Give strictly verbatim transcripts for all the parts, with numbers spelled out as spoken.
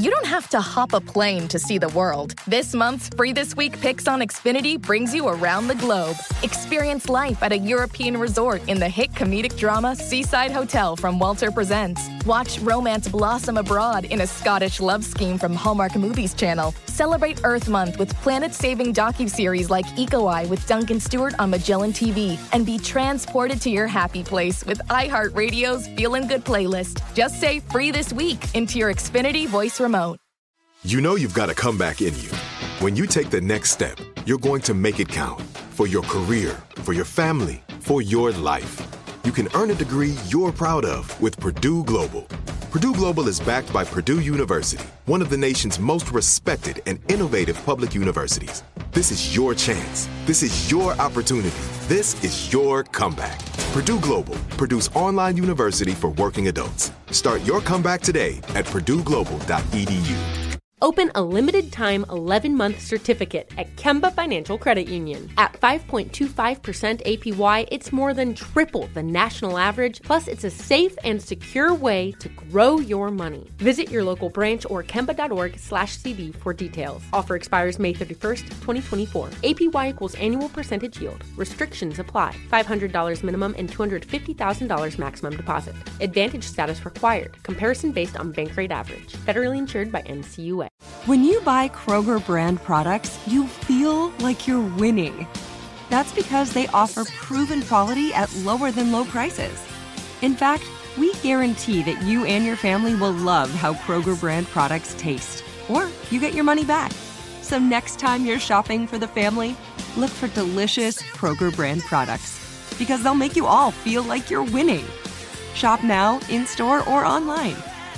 you don't have to hop a plane to see the world. This month's Free This Week Picks on Xfinity brings you around the globe. Experience life at a European resort in the hit comedic drama Seaside Hotel from Walter Presents. Watch romance blossom abroad in a Scottish love scheme from Hallmark Movies Channel. Celebrate Earth Month with planet-saving docuseries like Eco Eye with Duncan Stewart on Magellan T V. And be transported to your happy place with iHeartRadio's Feelin' Good playlist. Just say Free This Week into your Xfinity voice remote. You know you've got a comeback in you. When you take the next step, you're going to make it count. For your career, for your family, for your life. You can earn a degree you're proud of with Purdue Global. Purdue Global is backed by Purdue University, one of the nation's most respected and innovative public universities. This is your chance. This is your opportunity. This is your comeback. Purdue Global, Purdue's online university for working adults. Start your comeback today at purdue global dot e d u. Open a limited-time eleven-month certificate at Kemba Financial Credit Union. At five point two five percent A P Y, it's more than triple the national average, plus it's a safe and secure way to grow your money. Visit your local branch or kemba.org slash CD for details. Offer expires May thirty-first, twenty twenty-four. A P Y equals annual percentage yield. Restrictions apply. five hundred dollars minimum and two hundred fifty thousand dollars maximum deposit. Advantage status required. Comparison based on bank rate average. Federally insured by N C U A. When you buy Kroger brand products, you feel like you're winning. That's because they offer proven quality at lower than low prices. In fact, we guarantee that you and your family will love how Kroger brand products taste, or you get your money back. So next time you're shopping for the family, look for delicious Kroger brand products, because they'll make you all feel like you're winning. Shop now, in-store, or online.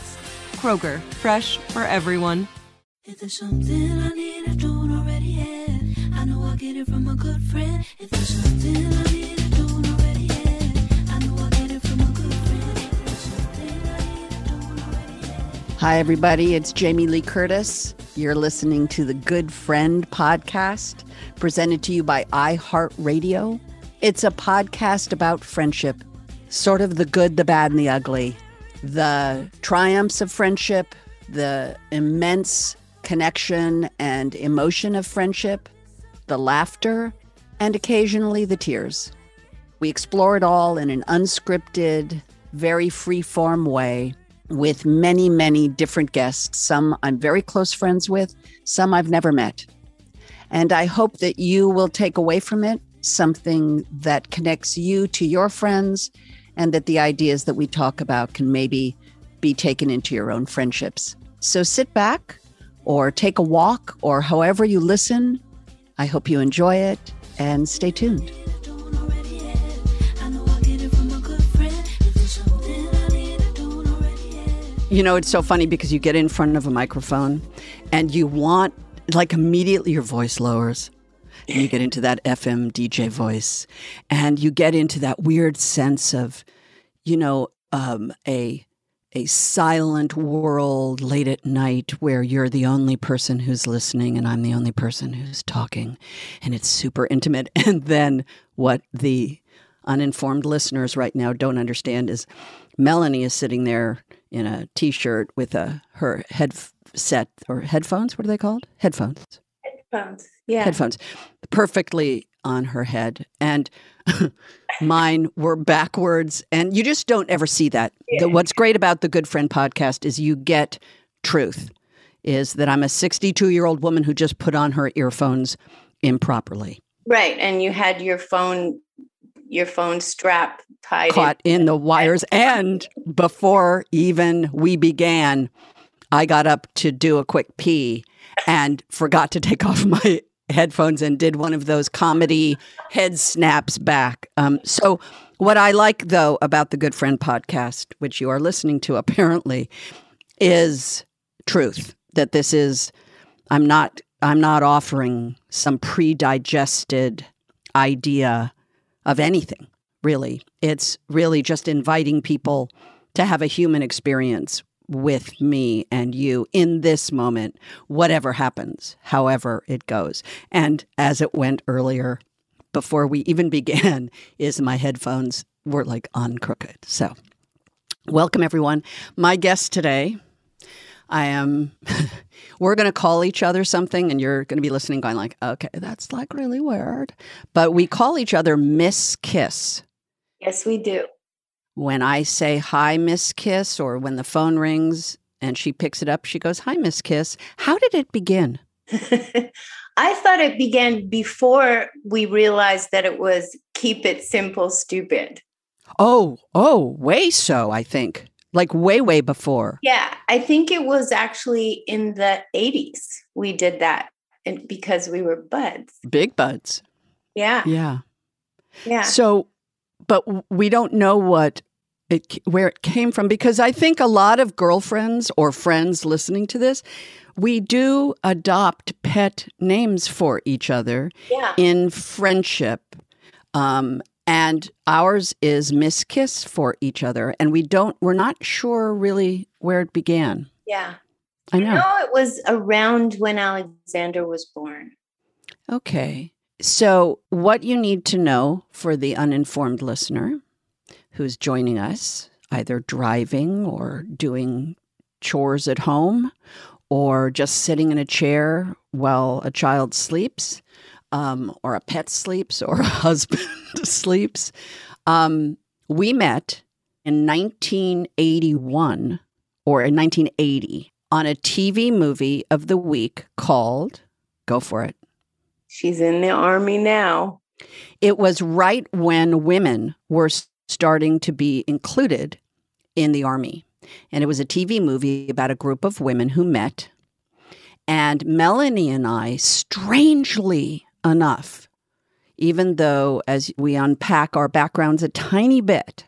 Kroger, fresh for everyone. If there's something I need, I don't already have. I know I'll get it from a good friend. If there's something I need, I don't already have. I know I'll get it from a good friend. If there's something I need, I don't already have. Hi, everybody. It's Jamie Lee Curtis. You're listening to the Good Friend podcast, presented to you by iHeartRadio. It's a podcast about friendship, sort of the good, the bad, and the ugly. The triumphs of friendship, the immense connection and emotion of friendship, the laughter, and occasionally the tears. We explore it all in an unscripted, very free-form way with many, many different guests. Some I'm very close friends with, some I've never met. And I hope that you will take away from it something that connects you to your friends, and that the ideas that we talk about can maybe be taken into your own friendships. So sit back or take a walk or however you listen. I hope you enjoy it and stay tuned. You know, it's so funny because you get in front of a microphone and you want, like immediately your voice lowers. And you get into that F M D J voice and you get into that weird sense of, you know, um, a a silent world late at night where you're the only person who's listening and I'm the only person who's talking, and it's super intimate. And then what the uninformed listeners right now don't understand is Melanie is sitting there in a T-shirt with a her headset or headphones. What are they called? Headphones. Headphones. Yeah. Headphones. Perfectly on her head. And mine were backwards. And you just don't ever see that. Yeah. The, what's great about the Good Friend podcast is you get truth, is that I'm a sixty-two-year-old woman who just put on her earphones improperly. Right. And you had your phone, your phone strap tied Caught in, in the wires. And before even we began, I got up to do a quick pee and forgot to take off my headphones and did one of those comedy head snaps back. Um, so what I like, though, about the Good Friend podcast, which you are listening to apparently, is truth. That this is, I'm not, I'm not offering some pre-digested idea of anything, really. It's really just inviting people to have a human experience with me and you in this moment, whatever happens, however it goes. And as it went earlier, before we even began, is my headphones were like on crooked. So welcome, everyone. My guest today, I am, we're going to call each other something and you're going to be listening going like, okay, that's like really weird. But we call each other Miss Kiss. Yes, we do. When I say, hi, Miss Kiss, or when the phone rings and she picks it up, she goes, hi, Miss Kiss. How did it begin? I thought it began before we realized that it was keep it simple, stupid. Oh, oh, way so, I think. Like way, way before. Yeah, I think it was actually in the eighties we did that and because we were buds. Big buds. Yeah. Yeah. Yeah. So, but we don't know what it, where it came from, because I think a lot of girlfriends or friends listening to this, we do adopt pet names for each other Yeah. in friendship. Um, and ours is Miss Kiss for each other. And we don't, we're not sure really where it began. Yeah. I know. No, it was around when Alexander was born. Okay. So what you need to know for the uninformed listener who's joining us, either driving or doing chores at home or just sitting in a chair while a child sleeps, um, or a pet sleeps or a husband sleeps. Um, we met in nineteen eighty-one or in nineteen eighty on a T V movie of the week called, go for it. She's in the Army now. It was right when women were starting to be included in the Army. And it was a T V movie about a group of women who met. And Melanie and I, strangely enough, even though as we unpack our backgrounds a tiny bit,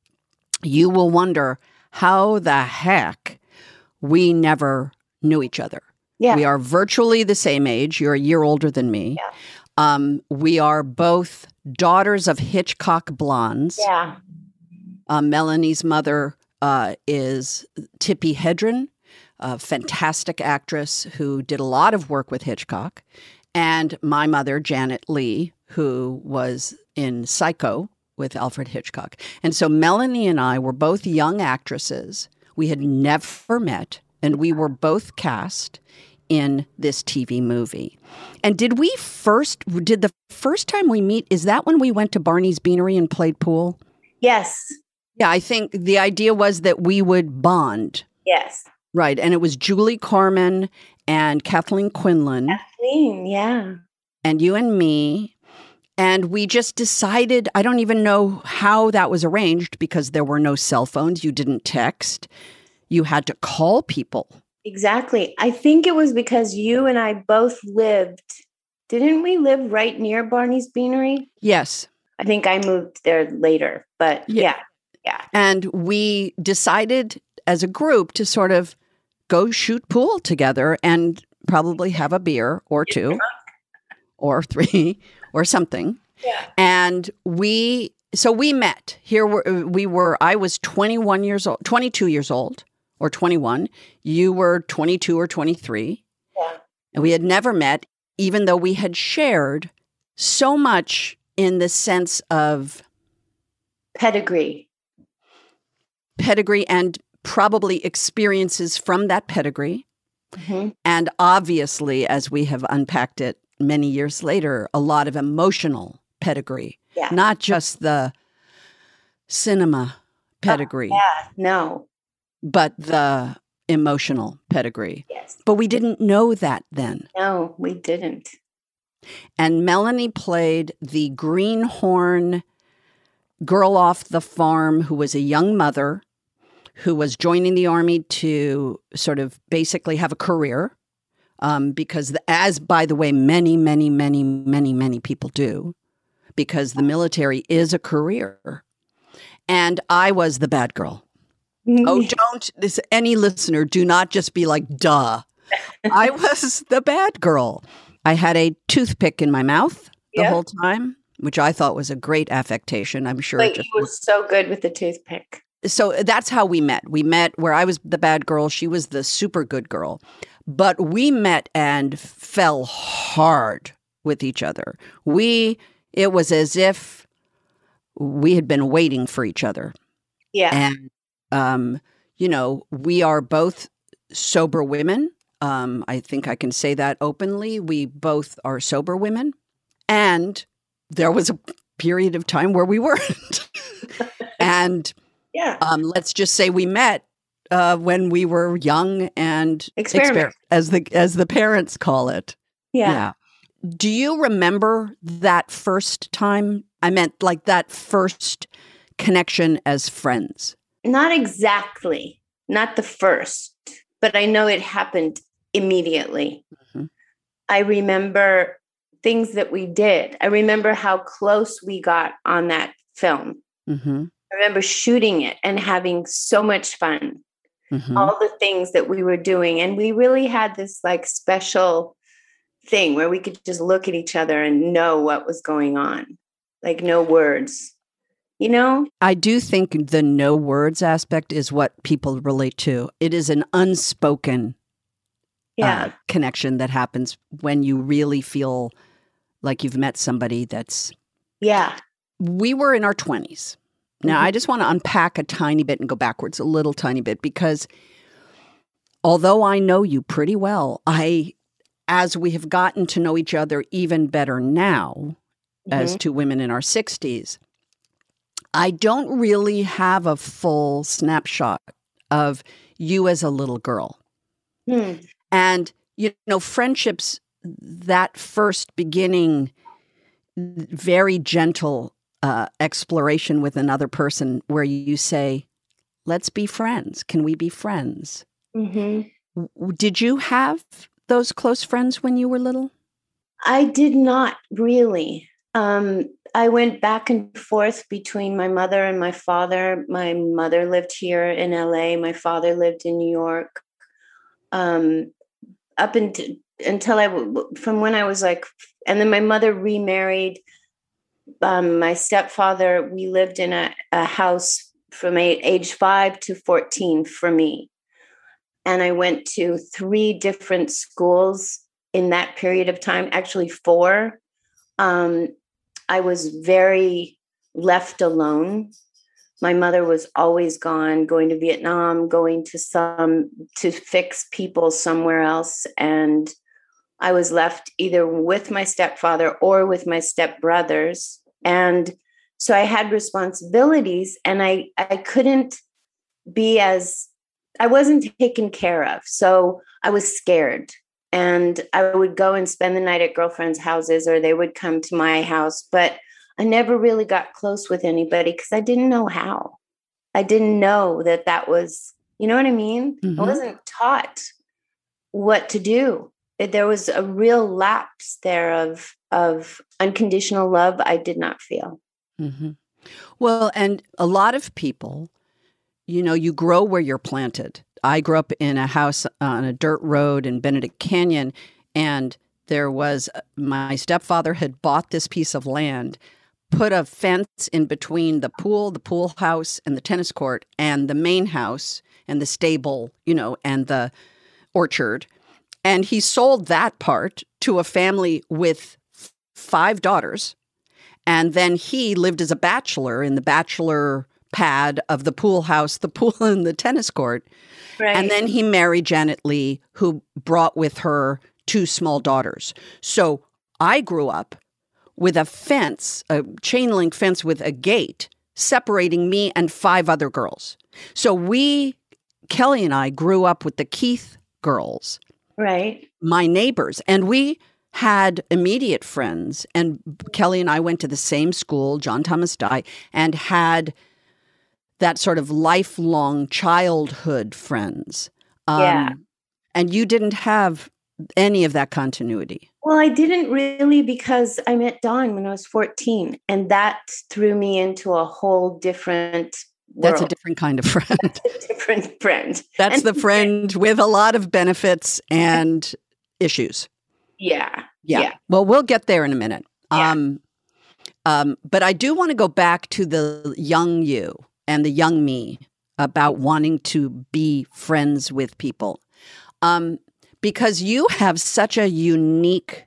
you will wonder how the heck we never knew each other. Yeah. We are virtually the same age. You're a year older than me. Yeah. Um, we are both daughters of Hitchcock blondes. Yeah. Uh, Melanie's mother uh, is Tippi Hedren, a fantastic actress who did a lot of work with Hitchcock. And my mother, Janet Leigh, who was in Psycho with Alfred Hitchcock. And so Melanie and I were both young actresses. We had never met, and we were both cast in this T V movie. And did we first, did the first time we meet, is that when we went to Barney's Beanery and played pool? Yes. Yeah, I think the idea was that we would bond. Yes. Right. And it was Julie Carmen and Kathleen Quinlan. Kathleen, yeah. And you and me. And we just decided, I don't even know how that was arranged because there were no cell phones. You didn't text. You had to call people. Exactly. I think it was because you and I both lived, didn't we live right near Barney's Beanery? Yes. I think I moved there later, but Yeah. yeah. Yeah. And we decided as a group to sort of go shoot pool together and probably have a beer or two or three or something. Yeah. And we, so we met. Here were, we were, I was twenty-one years old, twenty-two years old or twenty-one. You were twenty-two or twenty-three. Yeah. And we had never met, even though we had shared so much in the sense of Pedigree. pedigree and probably experiences from that pedigree. Mm-hmm. And obviously, as we have unpacked it many years later, a lot of emotional pedigree, Yeah. not just the cinema pedigree, Yeah. No. but the emotional pedigree. Yes. But we didn't know that then. No, we didn't. And Melanie played the greenhorn girl off the farm who was a young mother who was joining the Army to sort of basically have a career. Um, because the, as, by the way, many, many, many, many, many people do, because the military is a career. And I was the bad girl. Oh, don't, this, any listener, do not just be like, duh. I was the bad girl. I had a toothpick in my mouth the Yeah. whole time, which I thought was a great affectation. I'm sure. it But just you were so good with the toothpick. So that's how we met. We met where I was the bad girl. She was the super good girl. But we met and fell hard with each other. We, it was as if we had been waiting for each other. Yeah. And, um, you know, we are both sober women. Um, I think I can say that openly. We both are sober women. And there was a period of time where we weren't. and Yeah. um, let's just say we met uh, when we were young and Experiment. exper- as the as the parents call it. Yeah. Do you remember that first time? I meant like that first connection as friends. Not exactly, not the first, but I know it happened immediately. Mm-hmm. I remember things that we did. I remember how close we got on that film. Mm-hmm. I remember shooting it and having so much fun. Mm-hmm. All the things that we were doing. And we really had this like special thing where we could just look at each other and know what was going on. Like no words, you know? I do think the no words aspect is what people relate to. It is an unspoken Yeah. uh, connection that happens when you really feel like you've met somebody that's... Yeah. We were in our twenties. Now, Mhm. I just want to unpack a tiny bit and go backwards a little tiny bit because although I know you pretty well, I, as we have gotten to know each other even better now, as Mhm. two women in our sixties, I don't really have a full snapshot of you as a little girl. Hmm. And, you know, friendships, that first beginning, very gentle uh, exploration with another person where you say, let's be friends. Can we be friends? Mhm. W- Did you have those close friends when you were little? I did not really. Um, I went back and forth between my mother and my father. My mother lived here in L A. My father lived in New York. Um, up until until I, w- from when I was like, and then my mother remarried. Um, my stepfather, we lived in a, a house from eight, age five to fourteen for me. And I went to three different schools in that period of time, actually four. Um, I was very left alone. My mother was always gone, going to Vietnam, going to some, to fix people somewhere else. And I was left either with my stepfather or with my stepbrothers. And so I had responsibilities and I, I couldn't be as, I wasn't taken care of. So I was scared. And I would go and spend the night at girlfriends' houses or they would come to my house. But I never really got close with anybody because I didn't know how. I didn't know that that was, you know what I mean? Mhm. I wasn't taught what to do. There was a real lapse there of of unconditional love I did not feel. Mm-hmm. Well, and a lot of people, you know, you grow where you're planted. I grew up in a house on a dirt road in Benedict Canyon, and there was, my stepfather had bought this piece of land, put a fence in between the pool, the pool house, and the tennis court, and the main house, and the stable, you know, and the orchard. And he sold that part to a family with f- five daughters. And then he lived as a bachelor in the bachelor pad of the pool house, the pool and the tennis court. Right. And then he married Janet Lee, who brought with her two small daughters. So I grew up with a fence, a chain link fence with a gate separating me and five other girls. So we, Kelly and I, grew up with the Keith girls, Right. my neighbors, and we had immediate friends. And Kelly and I went to the same school, John Thomas Dye, and had that sort of lifelong childhood friends. Um, Yeah. And you didn't have any of that continuity. Well, I didn't really because I met Dawn when I was fourteen, and that threw me into a whole different world. That's a different kind of friend. a different friend. That's And- the friend with a lot of benefits and issues. Yeah. Yeah. Yeah. Well, we'll get there in a minute. Yeah. Um, um, but I do want to go back to the young you and the young me about wanting to be friends with people. Um, because you have such a unique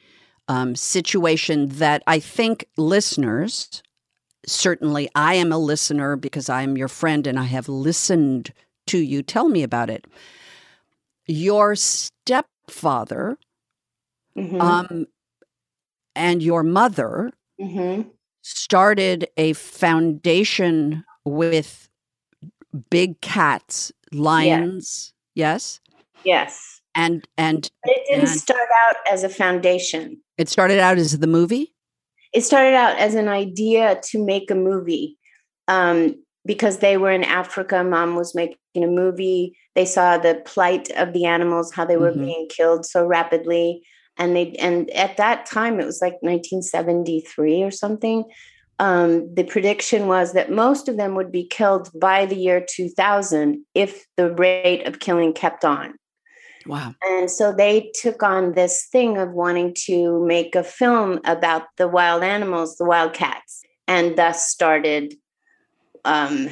um, situation that I think listeners, certainly I am a listener because I am your friend and I have listened to you tell me about it. your stepfather Mhm. um, and your mother Mhm. started a foundation with big cats, lions, yes, Yes. and and But it didn't and start out as a foundation. it started out as the movie. It started out as an idea to make a movie, um, because they were in Africa. Mom was making a movie. They saw the plight of the animals, how they were Mhm. being killed so rapidly. And they and at that time, it was like nineteen seventy-three or something. Um, the prediction was that most of them would be killed by the year two thousand if the rate of killing kept on. Wow. And so they took on this thing of wanting to make a film about the wild animals, the wild cats, and thus started. Um,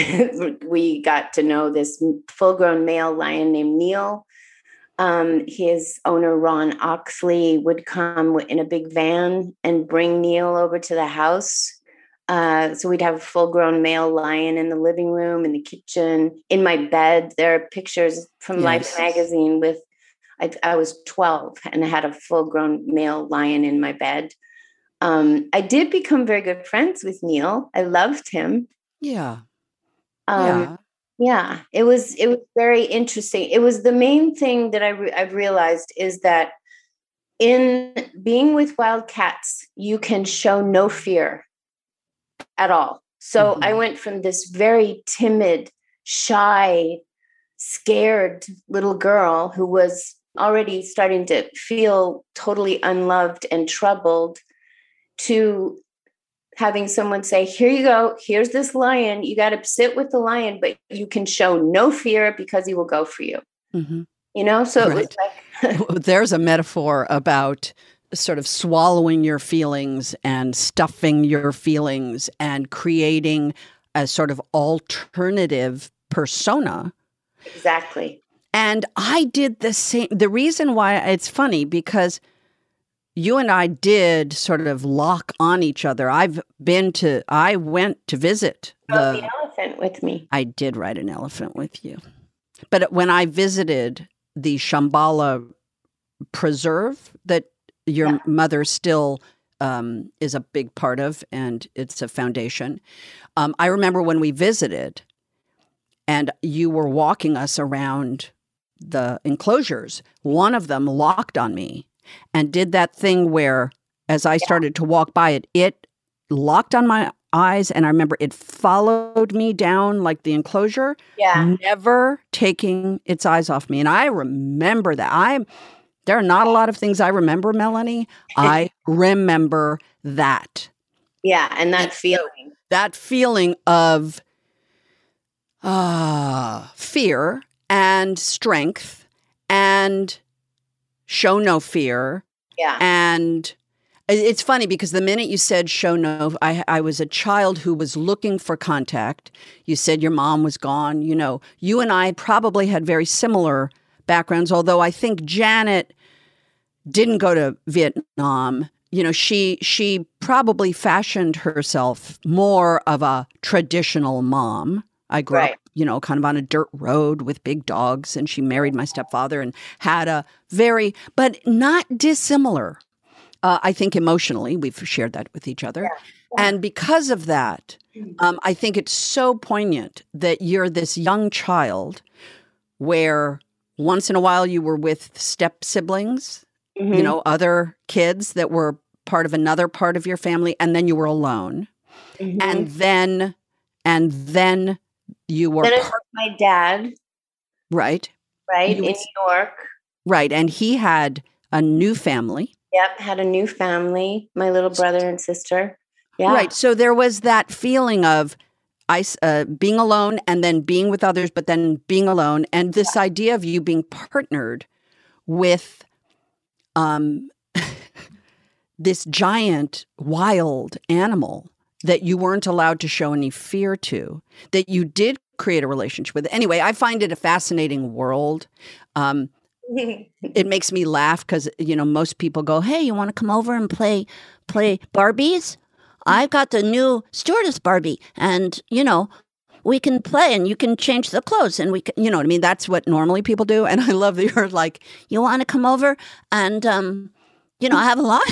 we got to know this full-grown male lion named Neil. Um, his owner, Ron Oxley, would come in a big van and bring Neil over to the house. Uh, so we'd have a full-grown male lion in the living room, in the kitchen, in my bed. There are pictures from Life Yes. magazine with, I, I was twelve and I had a full-grown male lion in my bed. Um, I did become very good friends with Neil. I loved him. Yeah. Um, Yeah. yeah, it was it was very interesting. It was the main thing that I re- I've realized is that in being with wild cats, you can show no fear at all. So Mhm. I went from this very timid, shy, scared little girl who was already starting to feel totally unloved and troubled to having someone say, here you go, here's this lion. You got to sit with the lion, but you can show no fear because he will go for you. Mhm. You know, so it was Right. like, There's a metaphor about sort of swallowing your feelings and stuffing your feelings and creating a sort of alternative persona. exactly. And I did the same. The reason why it's funny because you and I did sort of lock on each other. I've been to, I went to visit Rode the, the elephant with me. I did ride an elephant with you. But when I visited the Shambhala preserve that your Yeah. mother still um, is a big part of, and it's a foundation. Um, I remember when we visited and you were walking us around the enclosures, one of them locked on me and did that thing where, as I started to walk by it, it locked on my eyes. And I remember it followed me down like the enclosure, Yeah. never taking its eyes off me. And I remember that. I There are not a lot of things I remember, Melanie. I remember that. Yeah. And that feeling. That feeling of uh, fear and strength and show no fear. Yeah. And it's funny because the minute you said show no, I, I was a child who was looking for contact. You said your mom was gone. You know, you and I probably had very similar backgrounds, although I think Janet didn't go to Vietnam. You know, she she probably fashioned herself more of a traditional mom. I grew Right. up, you know, kind of on a dirt road with big dogs, and she married my stepfather and had a very, but not dissimilar. Uh, I think emotionally, we've shared that with each other. And because of that, um, I think it's so poignant that you're this young child where once in a while you were with step siblings, Mhm. you know, other kids that were part of another part of your family, and then you were alone. Mhm. And then, and then you were, then it's part, my dad, right, right, You in would- New York. right. And he had a new family. Yep. Had a new family, my little brother and sister. Yeah. Right. So there was that feeling of is- uh, being alone and then being with others, but then being alone. And this idea of you being partnered with um, this giant wild animal that you weren't allowed to show any fear to, that you did create a relationship with. Anyway, I find it a fascinating world. Um, it makes me laugh because, you know, most people go, hey, you want to come over and play play Barbies? I've got the new stewardess Barbie. And, you know, we can play and you can change the clothes and we can, you know what I mean? That's what normally people do. And I love that you're like, you want to come over and, um, you know, have a line?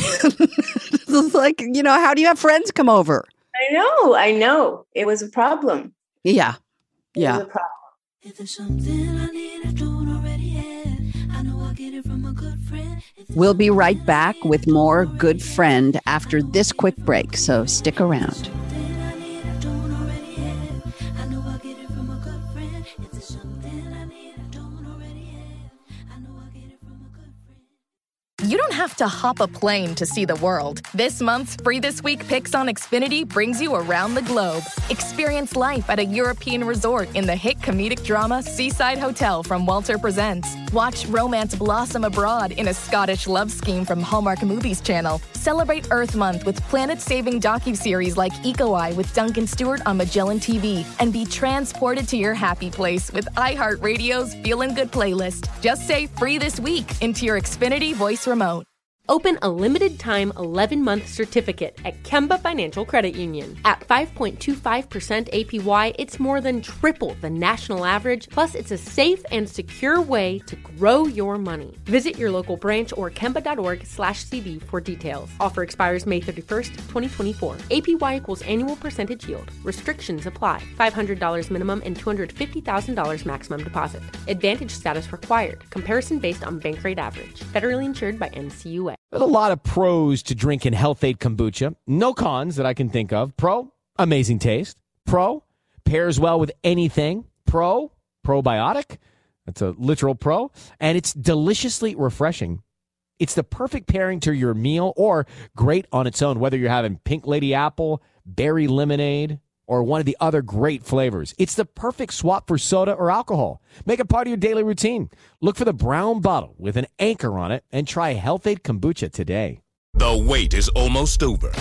It's like, you know, how do you have friends come over? I know, I know. It was a problem. Yeah. It Yeah. was a problem. If there's something I need, I don't already have. I know I'll get it from a good friend. If there's We'll be right back with more Good Friend after this quick break. So stick around. something I need, I don't already have. I know I'll get it from a good friend. If there's something I need, I don't already have. I know I'll get it from a good friend. You don't have to hop a plane to see the world. This month's Free This Week Picks on Xfinity brings you around the globe. Experience life at a European resort in the hit comedic drama Seaside Hotel from Walter Presents. Watch romance blossom abroad in a Scottish love scheme from Hallmark Movies Channel. Celebrate Earth Month with planet-saving docuseries like Eco Eye with Duncan Stewart on Magellan T V. And be transported to your happy place with iHeartRadio's Feelin' Good playlist. Just say Free This Week into your Xfinity voice remote. Open a limited-time eleven-month certificate at Kemba Financial Credit Union. At five point two five percent A P Y, it's more than triple the national average, plus it's a safe and secure way to grow your money. Visit your local branch or kemba.org slash CD for details. Offer expires May thirty-first, twenty twenty-four. A P Y equals annual percentage yield. Restrictions apply. five hundred dollars minimum and two hundred fifty thousand dollars maximum deposit. Advantage status required. Comparison based on bank rate average. Federally insured by N C U A. There's a lot of pros to drinking Health-Ade kombucha. No cons that I can think of. Pro, amazing taste. Pro, pairs well with anything. Pro, probiotic. That's a literal pro. And it's deliciously refreshing. It's the perfect pairing to your meal or great on its own, whether you're having Pink Lady Apple, berry lemonade, or one of the other great flavors. It's the perfect swap for soda or alcohol. Make it part of your daily routine. Look for the brown bottle with an anchor on it and try Health-Ade kombucha today. The wait is almost over.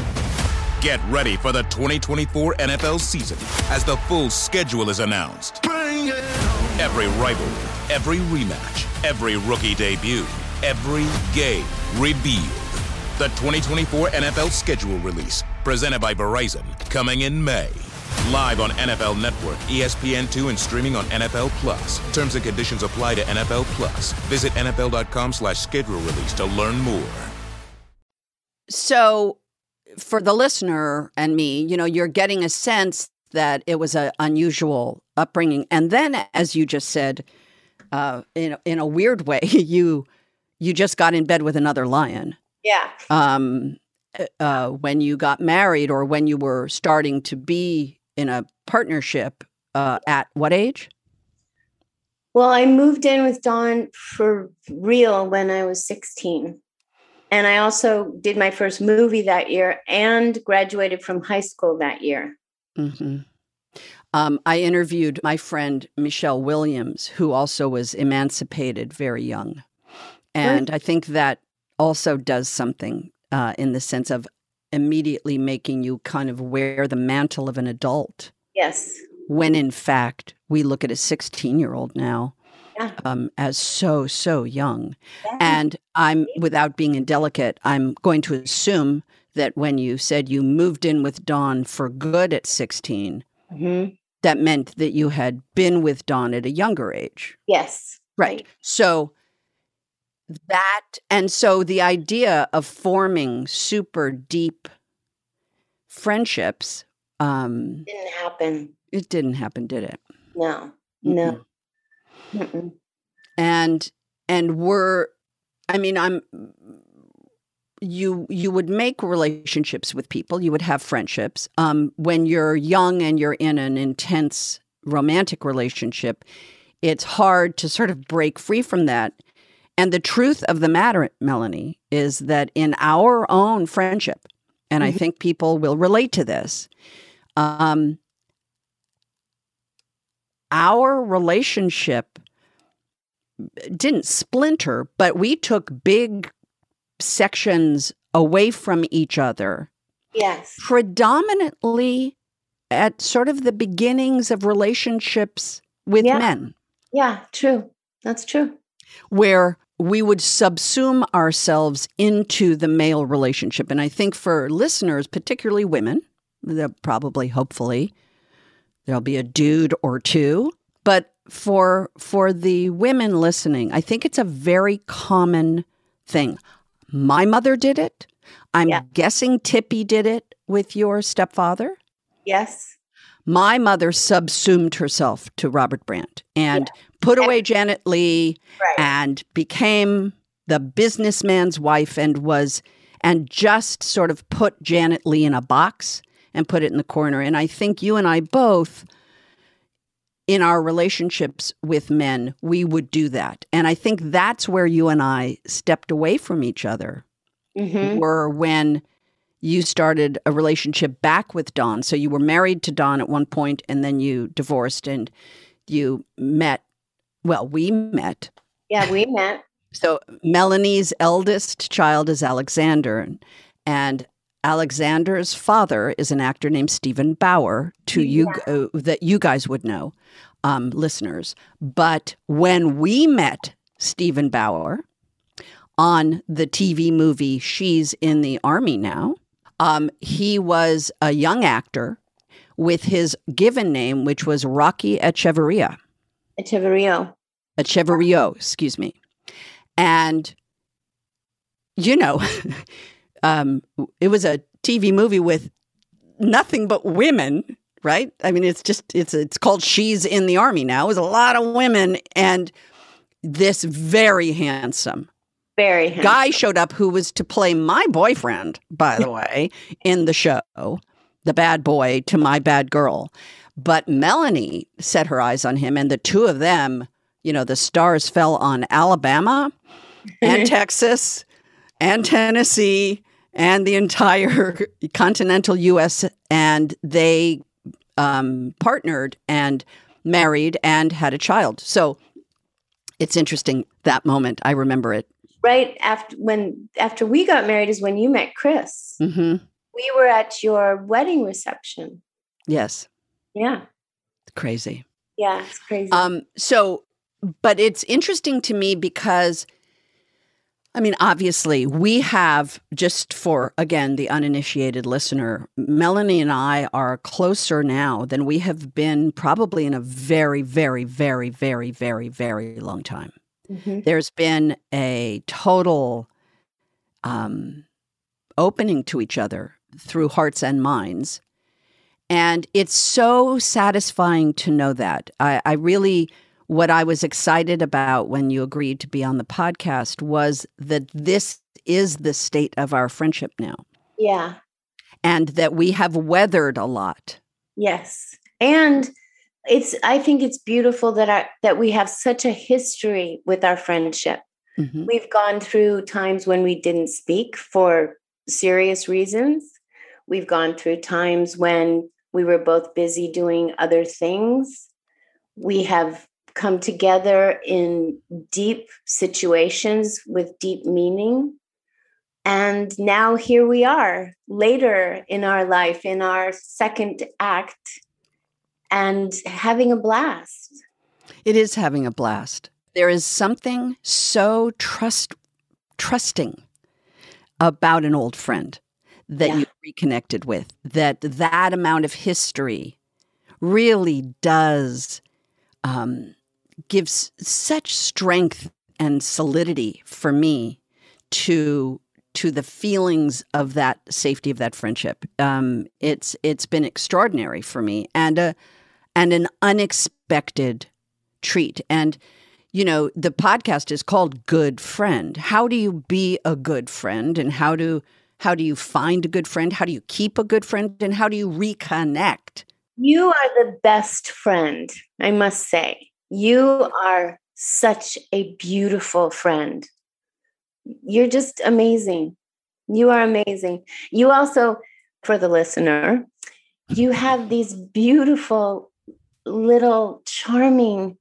Get ready for the twenty twenty-four N F L season as the full schedule is announced. Every rivalry, every rematch, every rookie debut, every game revealed. The twenty twenty-four N F L schedule release, presented by Verizon, coming in May. Live on N F L Network, E S P N two, and streaming on N F L Plus. Terms and conditions apply to N F L Plus. Visit nfl.com slash schedule release to learn more. So for the listener and me, you know, you're getting a sense that it was an unusual upbringing. And then, as you just said, uh, in, in a weird way, you you just got in bed with another lion. Yeah. Um, uh, when you got married or when you were starting to be in a partnership, uh, at what age? Well, I moved in with Don for real when I was sixteen. And I also did my first movie that year and graduated from high school that year. Mm-hmm. Um, I interviewed my friend Michelle Williams, who also was emancipated very young. And I think that also does something uh, in the sense of immediately making you kind of wear the mantle of an adult. Yes. When in fact, we look at a sixteen-year-old now Yeah. um, as so, so young. Yeah. And I'm, without being indelicate, I'm going to assume that when you said you moved in with Dawn for good at sixteen, Mm-hmm. that meant that you had been with Dawn at a younger age. Yes. Right. So that, and so the idea of forming super deep friendships, um, Didn't happen. it didn't happen, did it? No. No. Mm-mm. And, and we're, I mean, I'm, you, you would make relationships with people, you would have friendships. Um, when you're young and you're in an intense romantic relationship, it's hard to sort of break free from that. And the truth of the matter, Melanie, is that in our own friendship, and mm-hmm. I think people will relate to this, um, our relationship didn't splinter, but we took big sections away from each other. Yes. Predominantly at sort of the beginnings of relationships with Yeah. men. Yeah, true. That's true. Where we would subsume ourselves into the male relationship. And I think for listeners, particularly women, they'll probably, hopefully, There'll be a dude or two. But for for the women listening, I think it's a very common thing. My mother did it. I'm Yeah. guessing Tippy did it with your stepfather. Yes. My mother subsumed herself to Robert Brandt and put away Janet Leigh Right. and became the businessman's wife and was and just sort of put Janet Leigh in a box and put it in the corner. And I think you and I both, in our relationships with men, we would do that. And I think that's where you and I stepped away from each other, Mm-hmm. were when you started a relationship back with Don. So you were married to Don at one point and then you divorced and you met, well, we met. Yeah, we met. So Melanie's eldest child is Alexander, and Alexander's father is an actor named Stephen Bauer, to you uh, that you guys would know, um, listeners. But when we met Stephen Bauer on the T V movie She's in the Army Now, um, he was a young actor with his given name, which was Rocky Echeverria. Echeverrio. Echeverrio, excuse me. And, you know, um, it was a T V movie with nothing but women, right? I mean, it's just, it's it's called She's in the Army Now. It was a lot of women and this very handsome Very handsome. guy showed up who was to play my boyfriend, by the way, in the show, the bad boy to my bad girl. But Melanie set her eyes on him and the two of them, you know, the stars fell on Alabama and Texas and Tennessee and the entire continental U S And they um, partnered and married and had a child. So it's interesting, that moment. I remember it. Right after when after we got married is when you met Chris. Mm-hmm. We were at your wedding reception. Yes. Yeah. Crazy. Yeah, it's crazy. Um, so, but it's interesting to me because, I mean, obviously we have, just for, again, the uninitiated listener, Melanie and I are closer now than we have been probably in a very, very, very, very, very, very long time. Mm-hmm. There's been a total um, opening to each other through hearts and minds. And it's so satisfying to know that. I, I really, what I was excited about when you agreed to be on the podcast was that this is the state of our friendship now. Yeah. And that we have weathered a lot. Yes. And it's, I think it's beautiful that our, that we have such a history with our friendship. Mm-hmm. We've gone through times when we didn't speak for serious reasons. We've gone through times when we were both busy doing other things. We have come together in deep situations with deep meaning. And now here we are later in our life, in our second act, and having a blast. It is having a blast. There is something so trust trusting about an old friend that Yeah. you reconnected with, that that amount of history really does um, gives such strength and solidity for me to to the feelings of that safety of that friendship. Um, it's it's been extraordinary for me and a and an unexpected treat. And you know, the podcast is called Good Friend. How do you be a good friend, and how do how do you find a good friend? How do you keep a good friend, and how do you reconnect? You are the best friend, I must say. You are such a beautiful friend. You're just amazing. You are amazing. You also, for the listener, you have these beautiful little charming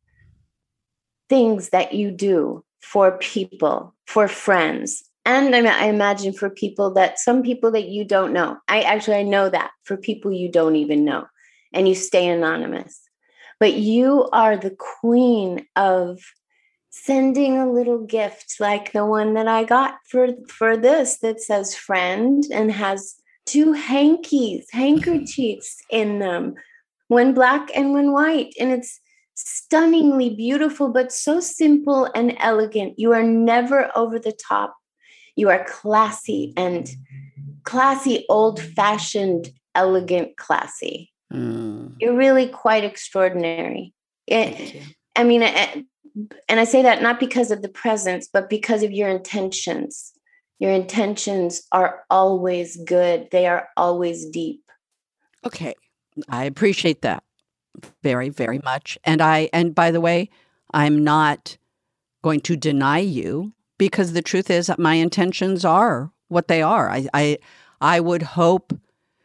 things that you do for people, for friends. And I, I imagine for people that, some people that you don't know. I actually, I know that for people you don't even know, and you stay anonymous. But you are the queen of sending a little gift like the one that I got for, for this that says friend and has two hankies, handkerchiefs in them one black and one white. And it's stunningly beautiful, but so simple and elegant. You are never over the top. You are classy and classy, old-fashioned, elegant, classy. Mm. You're really quite extraordinary. It, I mean, and I say that not because of the presence, but because of your intentions. Your intentions are always good. They are always deep. Okay. I appreciate that very, very much. And I, and by the way, I'm not going to deny you, because the truth is that my intentions are what they are. I, I, I would hope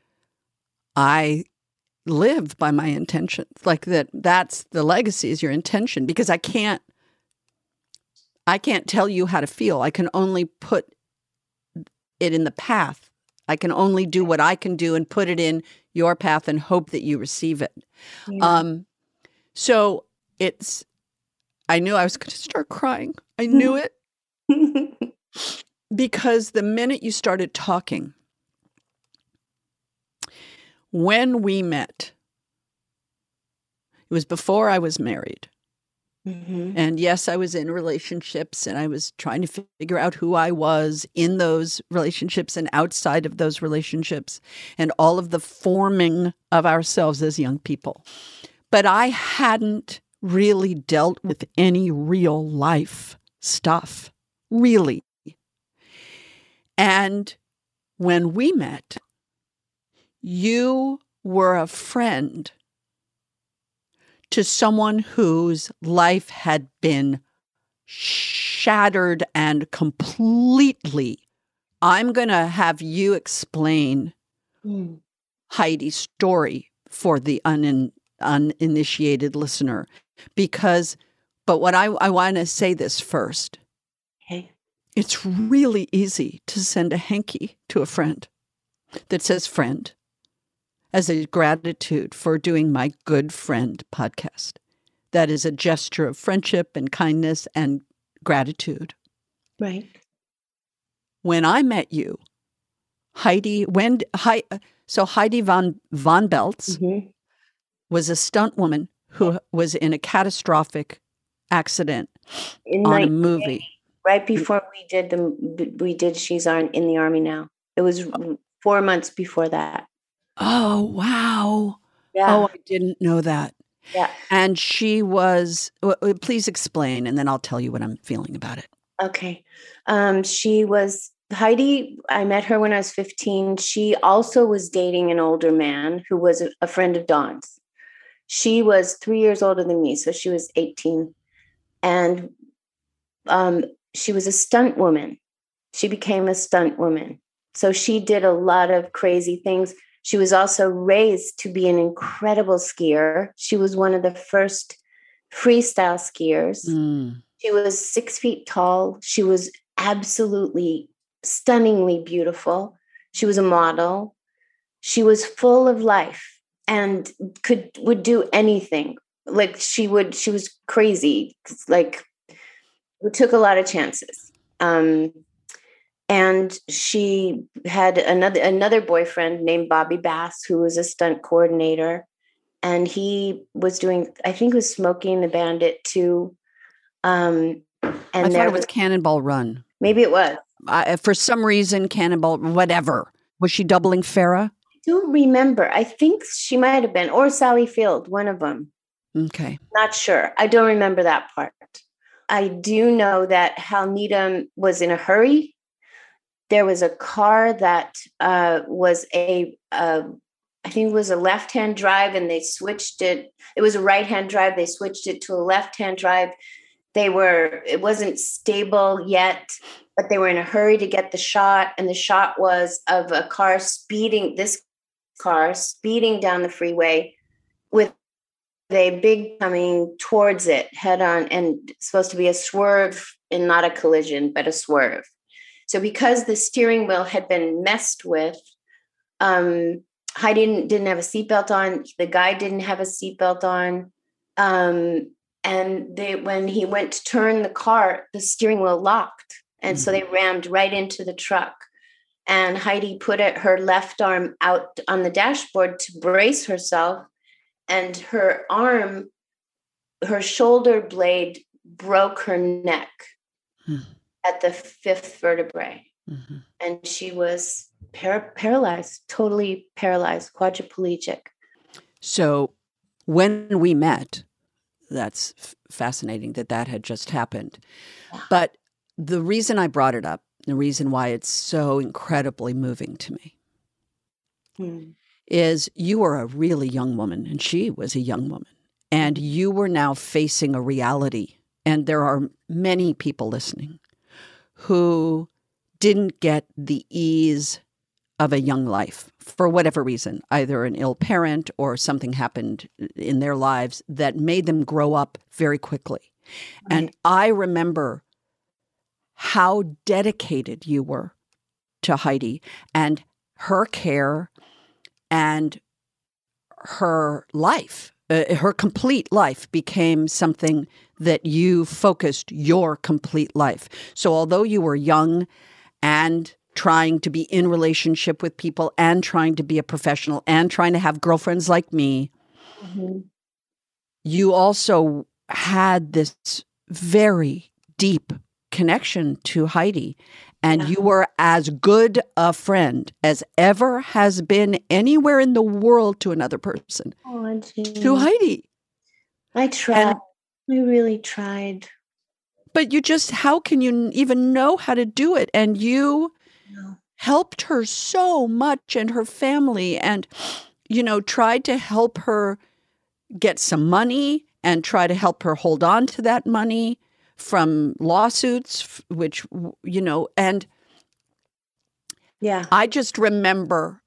I live by my intentions, like that. That's the legacy, is your intention, because I can't, I can't tell you how to feel. I can only put it in the path. I can only do what I can do and put it in your path and hope that you receive it. Yeah. Um, so it's, I knew I was going to start crying. I knew it. Because the minute you started talking, when we met, it was before I was married. Mm-hmm. And yes, I was in relationships, and I was trying to figure out who I was in those relationships and outside of those relationships, and all of the forming of ourselves as young people. But I hadn't really dealt with any real life stuff, really. And when we met, you were a friend to someone whose life had been shattered and completely. I'm going to have you explain mm. Heidi's story for the un, uninitiated listener, because, but what I, I want to say this first. Okay. It's really easy to send a hanky to a friend that says friend, as a gratitude for doing my Good Friend podcast. That is a gesture of friendship and kindness and gratitude. Right. When I met you, Heidi, when, Hi, so Heidi von, von Beltz mm-hmm. was a stunt woman who was in a catastrophic accident in on a movie. Right before we did the, we did She's on in the Army Now. It was four months before that. Oh, wow. Yeah. Oh, I didn't know that. Yeah. And she was, please explain, and then I'll tell you what I'm feeling about it. Okay. Um, she was, Heidi, I met her when I was fifteen. She also was dating an older man who was a, a friend of Dawn's. She was three years older than me, so she was eighteen. And um, she was a stunt woman. She became a stunt woman. So she did a lot of crazy things. She was also raised to be an incredible skier. She was one of the first freestyle skiers. Mm. She was six feet tall. She was absolutely stunningly beautiful. She was a model. She was full of life and could would do anything. Like she would, she was crazy. Like we took a lot of chances. Um, And she had another another boyfriend named Bobby Bass, who was a stunt coordinator. And he was doing, I think it was Smokey and the Bandit too. Um, and I thought it was, was Cannonball Run. Maybe it was. Uh, for some reason, Cannonball, whatever. Was she doubling Farrah? I don't remember. I think she might have been. Or Sally Field, one of them. Okay. Not sure. I don't remember that part. I do know that Hal Needham was in a hurry. There was a car that uh, was a, uh, I think it was a left-hand drive, and they switched it. It was a right-hand drive. They switched it to a left-hand drive. They were, it wasn't stable yet, but they were in a hurry to get the shot. And the shot was of a car speeding, this car speeding down the freeway with a big coming towards it head on, and it's supposed to be a swerve and not a collision, but a swerve. So because the steering wheel had been messed with, um, Heidi didn't, didn't have a seatbelt on. The guy didn't have a seatbelt on. Um, and they, when he went to turn the car, the steering wheel locked. And mm-hmm. so they rammed right into the truck. And Heidi put it, her left arm out on the dashboard to brace herself. and her arm, her shoulder blade broke her neck hmm. at the fifth vertebrae. Mm-hmm. And she was par- paralyzed, totally paralyzed, quadriplegic. So when we met, that's f- fascinating that that had just happened. Yeah. But the reason I brought it up, the reason why it's so incredibly moving to me, hmm. is you were a really young woman, and she was a young woman. And you were now facing a reality. And there are many people listening who didn't get the ease of a young life for whatever reason, either an ill parent or something happened in their lives that made them grow up very quickly. Right. And I remember how dedicated you were to Heidi and her care and her life. Uh, her complete life became something that you focused your complete life. So although you were young and trying to be in relationship with people and trying to be a professional and trying to have girlfriends like me, mm-hmm. you also had this very deep connection to Heidi. And yeah. you were as good a friend as ever has been anywhere in the world to another person. Oh, to Heidi. I tried. And, I really tried. But you just, how can you even know how to do it? And you no. helped her so much and her family and, you know, tried to help her get some money and try to help her hold on to that money from lawsuits, which, you know, and yeah, I just remember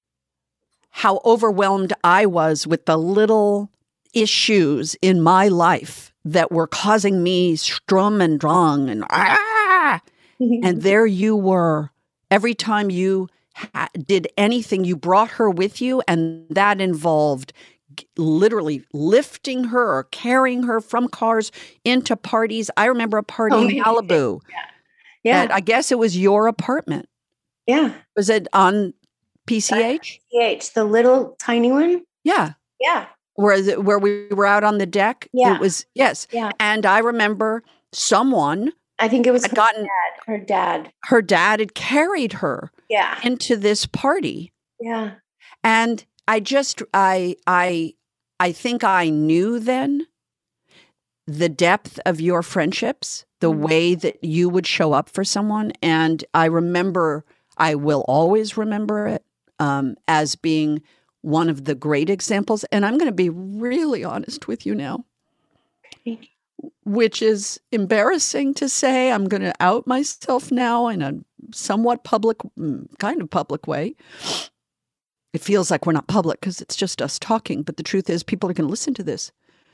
how overwhelmed I was with the little issues in my life that were causing me strum and drang and ah, and there you were. Every time you ha- did anything, you brought her with you, and that involved literally lifting her or carrying her from cars into parties. I remember a party oh, in Malibu. Yeah. yeah. And I guess it was your apartment. Yeah. Was it on P C H? P C H, the little tiny one? Yeah. Yeah. Where the, where we were out on the deck? Yeah. It was, yes. Yeah. And I remember someone. I think it was her gotten, dad. Her dad. Her dad had carried her yeah. into this party. Yeah. And I just, I, I, I think I knew then the depth of your friendships, the mm-hmm. way that you would show up for someone. And I remember, I will always remember it um, as being one of the great examples. And I'm going to be really honest with you now, which is embarrassing to say. I'm going to out myself now in a somewhat public, kind of public way. It feels like we're not public because it's just us talking. But the truth is people are going to listen to this.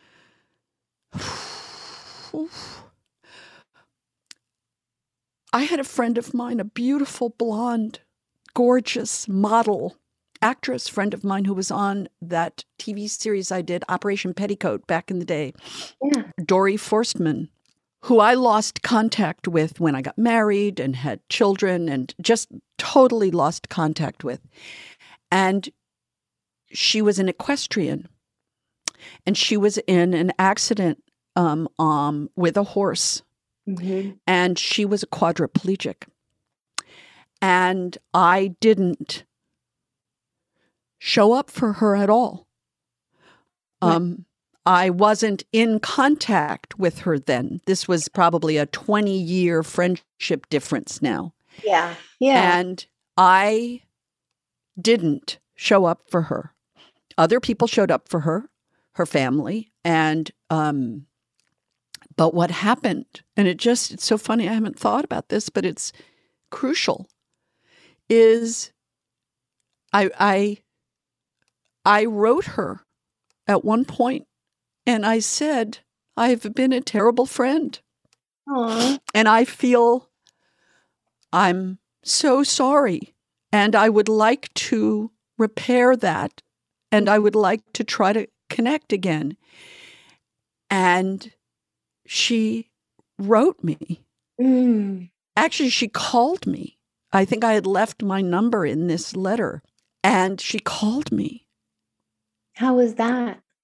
I had a friend of mine, a beautiful, blonde, gorgeous model, actress friend of mine who was on that T V series I did, Operation Petticoat, back in the day. Yeah. Dory Forstman, who I lost contact with when I got married and had children and just totally lost contact with. And she was an equestrian, and she was in an accident um, um, with a horse, mm-hmm. and she was a quadriplegic. And I didn't show up for her at all. Um, I wasn't in contact with her then. This was probably a twenty-year friendship difference now. Yeah, yeah. And I didn't show up for her. Other people showed up for her, her family, and um, but what happened, and it just, it's so funny, I haven't thought about this, but it's crucial, is I I I wrote her at one point, and I said, I've been a terrible friend. Aww. And I feel I'm so sorry. And I would like to repair that. And I would like to try to connect again. And she wrote me. Mm. Actually, she called me. I think I had left my number in this letter. And she called me. How was that?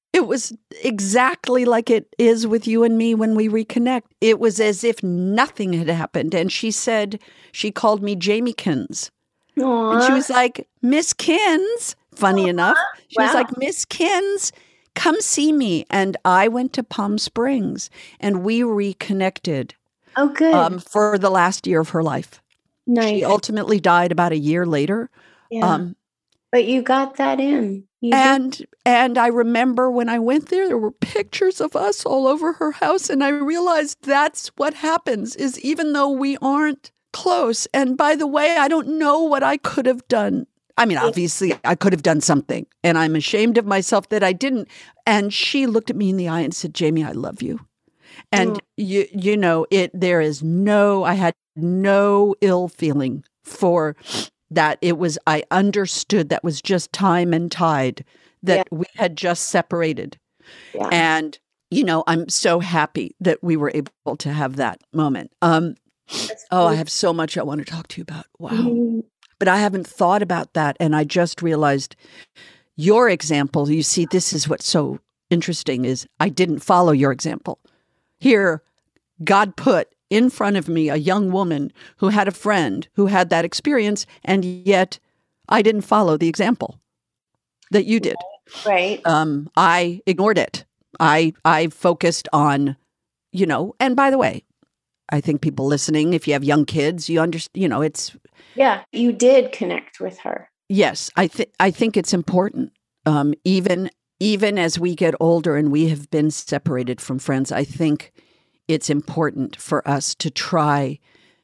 It was exactly like it is with you and me when we reconnect. It was as if nothing had happened. And she said, she called me Jamie Kins. Aww. And she was like, Miss Kins, funny Aww. enough. She wow. was like, Miss Kins, come see me. And I went to Palm Springs and we reconnected. Oh, good. Um, for the last year of her life. Nice. She ultimately died about a year later. Yeah. Um, but you got that in. You and did. and I remember when I went there, there were pictures of us all over her house. And I realized that's what happens is even though we aren't close. And by the way, I don't know what I could have done. I mean, obviously, I could have done something. And I'm ashamed of myself that I didn't. And she looked at me in the eye and said, Jamie, I love you. And, mm. you, you know, it. there is no, I had no ill feeling for that. It was, I understood that was just time and tide, that yeah. we had just separated. Yeah. And, you know, I'm so happy that we were able to have that moment. Um, oh, I have so much I want to talk to you about. Wow. Mm-hmm. But I haven't thought about that. And I just realized your example, you see, this is what's so interesting is I didn't follow your example. Here, God put in front of me a young woman who had a friend who had that experience, and yet I didn't follow the example that you did. Right. Um, I ignored it. I I focused on, you know, and by the way, I think people listening, if you have young kids, you understand, you know, it's. Yeah, you did connect with her. Yes, I think I think it's important. Um, even even as we get older and we have been separated from friends, I think it's important for us to try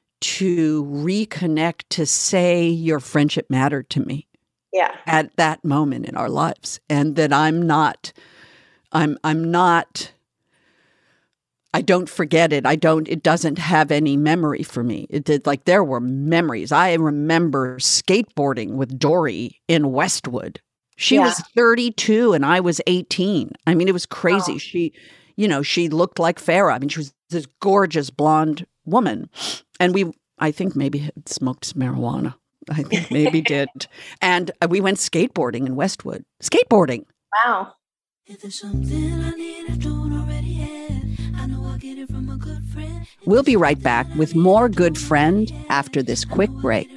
to reconnect, to say your friendship mattered to me. Yeah. At that moment in our lives. And that I'm not, I'm, I'm not, I don't forget it. I don't, it doesn't have any memory for me. It did, like, there were memories. I remember skateboarding with Dory in Westwood. She yeah. was thirty-two and I was eighteen. I mean, it was crazy. Oh. She, you know, she looked like Farrah. I mean, she was this gorgeous blonde woman. And we, I think maybe had smoked some marijuana. I think maybe did. And we went skateboarding in Westwood. Skateboarding. Wow. If there's something I need, I don't already have. I know I'll get it from a good friend. We'll be right back with more Good Friend after this quick break.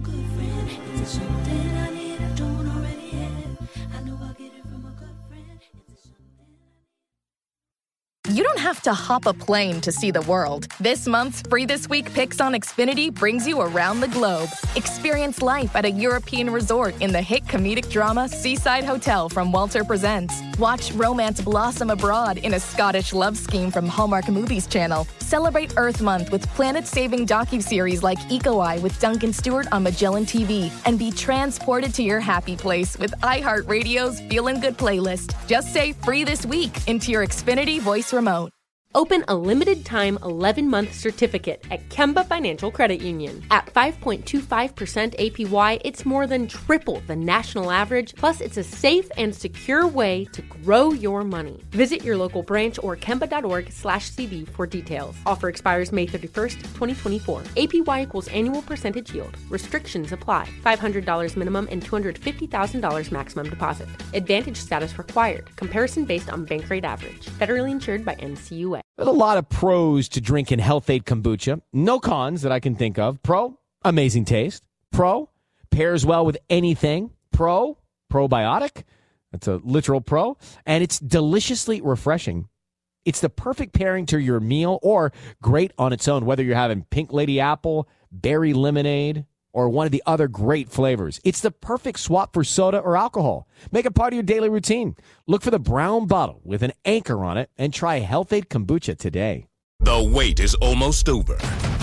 You don't have to hop a plane to see the world. This month's Free This Week Picks on Xfinity brings you around the globe. Experience life at a European resort in the hit comedic drama Seaside Hotel from Walter Presents. Watch romance blossom abroad in a Scottish love scheme from Hallmark Movies Channel. Celebrate Earth Month with planet-saving docuseries like Eco Eye with Duncan Stewart on Magellan T V. And be transported to your happy place with iHeartRadio's Feelin' Good playlist. Just say Free This Week into your Xfinity voice remote. Open a limited-time eleven-month certificate at Kemba Financial Credit Union. At five point two five percent A P Y, it's more than triple the national average, plus it's a safe and secure way to grow your money. Visit your local branch or kemba.org slash CD for details. Offer expires May thirty-first, twenty twenty-four. A P Y equals annual percentage yield. Restrictions apply. five hundred dollars minimum and two hundred fifty thousand dollars maximum deposit. Advantage status required. Comparison based on bank rate average. Federally insured by N C U A. There's a lot of pros to drinking Health-Ade kombucha. No cons that I can think of. Pro, amazing taste. Pro, pairs well with anything. Pro, probiotic. That's a literal pro. And it's deliciously refreshing. It's the perfect pairing to your meal or great on its own, whether you're having pink lady apple, berry lemonade, or one of the other great flavors. It's the perfect swap for soda or alcohol. Make it part of your daily routine. Look for the brown bottle with an anchor on it and try Health-Ade kombucha today. The wait is almost over.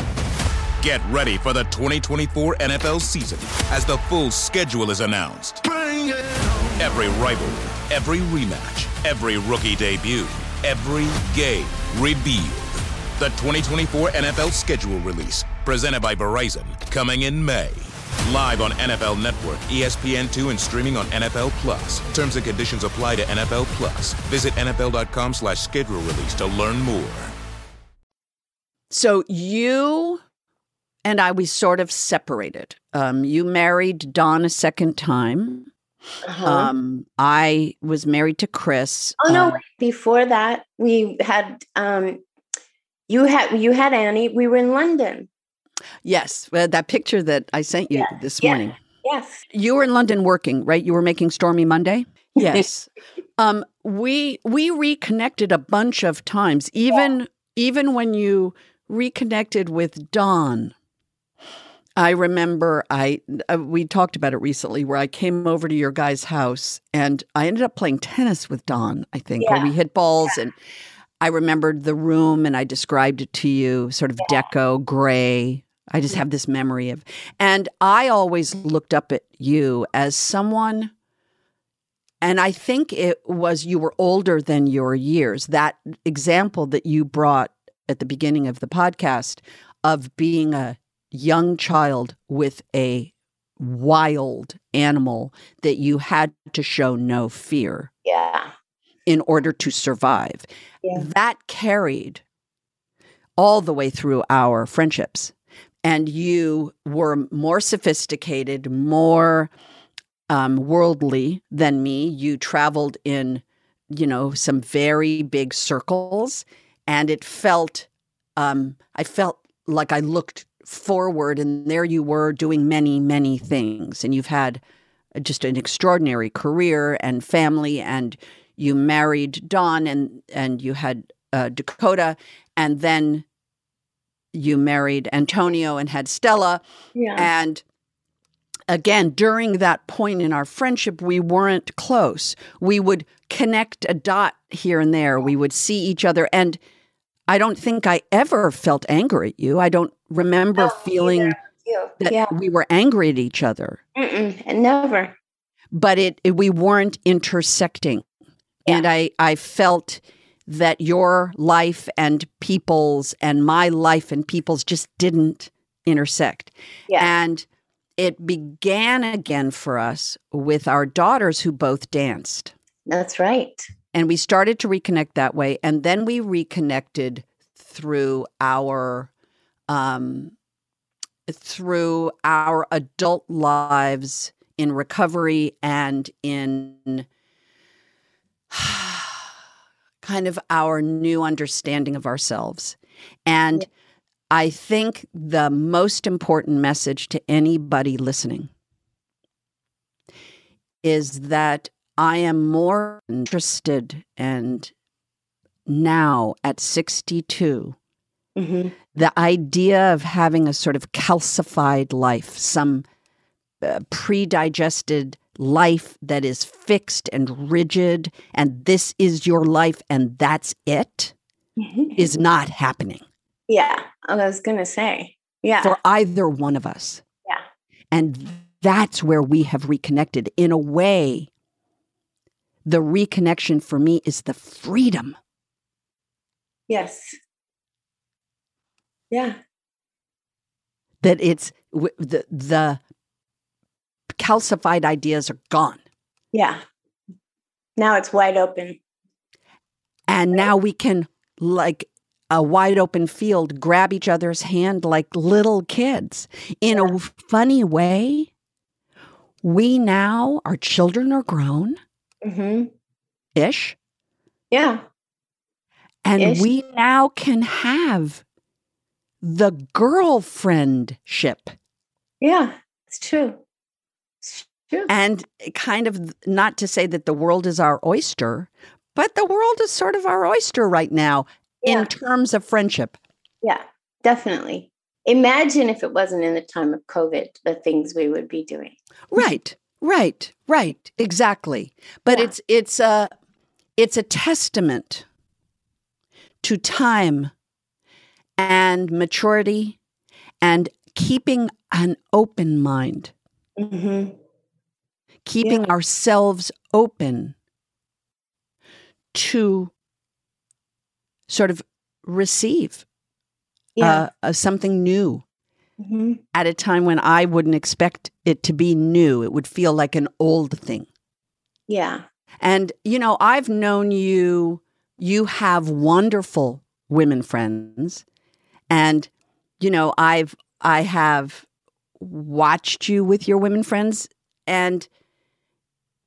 Get ready for the twenty twenty-four N F L season as the full schedule is announced. Every rivalry, every rematch, every rookie debut, every game revealed. The twenty twenty-four N F L schedule release, presented by Verizon, coming in May. Live on N F L Network, E S P N two, and streaming on N F L Plus. Terms and conditions apply to N F L Plus. Visit nfl.com slash schedule release to learn more. So you and I, we sort of separated. Um, you married Don a second time. Uh-huh. Um, I was married to Chris. Oh no! Uh, wait, before that, we had um, you had you had Annie. We were in London. yes, uh, that picture that I sent you Yeah. this Yeah. morning. Yes. You were in London working, right? You were making Stormy Monday? Yes. um, we we reconnected a bunch of times, even yeah. even when you reconnected with Don. I remember I uh, we talked about it recently where I came over to your guy's house and I ended up playing tennis with Don, I think, Yeah. or we hit balls Yeah. and I remembered the room and I described it to you, sort of yeah. deco, gray. I just have this memory of, and I always looked up at you as someone, and I think it was you were older than your years. That example that you brought at the beginning of the podcast of being a young child with a wild animal that you had to show no fear Yeah. in order to survive. Yeah. That carried all the way through our friendships. And you were more sophisticated, more um, worldly than me. You traveled in, you know, some very big circles. And it felt, um, I felt like I looked forward and there you were doing many, many things. And you've had just an extraordinary career and family. And you married Don and, and you had uh, Dakota. And then you married Antonio and had Stella. Yeah. And again, during that point in our friendship, we weren't close. We would connect a dot here and there. We would see each other. And I don't think I ever felt anger at you. I don't remember No, feeling you. that Yeah. we were angry at each other. Mm-mm, never. But it, it we weren't intersecting. Yeah. And I, I felt that your life and people's and my life and people's just didn't intersect. Yeah. And it began again for us with our daughters who both danced. That's right. And we started to reconnect that way. And then we reconnected through our um, through our adult lives in recovery and in kind of our new understanding of ourselves. And yeah. I think the most important message to anybody listening is that I am more interested, and now at sixty-two, Mm-hmm. the idea of having a sort of calcified life, some uh, pre-digested life that is fixed and rigid, and this is your life and that's it, Mm-hmm. is not happening. Yeah, I was going to say. Yeah. For either one of us. Yeah. And that's where we have reconnected. In a way, the reconnection for me is the freedom. Yes. Yeah. That it's the the calcified ideas are gone. Yeah. Now it's wide open. And now we can, like a wide open field, grab each other's hand like little kids. In yeah. a funny way, we now, our children are grown. Mm-hmm. Ish. Yeah. And Ish. we now can have the girlfriendship. Yeah, it's true. It's true. And kind of, not to say that the world is our oyster, but the world is sort of our oyster right now yeah. in terms of friendship. Yeah, definitely. Imagine if it wasn't in the time of COVID, the things we would be doing. Right, right, right, exactly. But yeah. it's it's a it's a testament to time and maturity and keeping an open mind, mm-hmm. keeping yeah. ourselves open to sort of receive yeah. uh, uh, something new mm-hmm. at a time when I wouldn't expect it to be new. It would feel like an old thing. Yeah. And, you know, I've known you, you have wonderful women friends. And, you know, I've, I have watched you with your women friends, and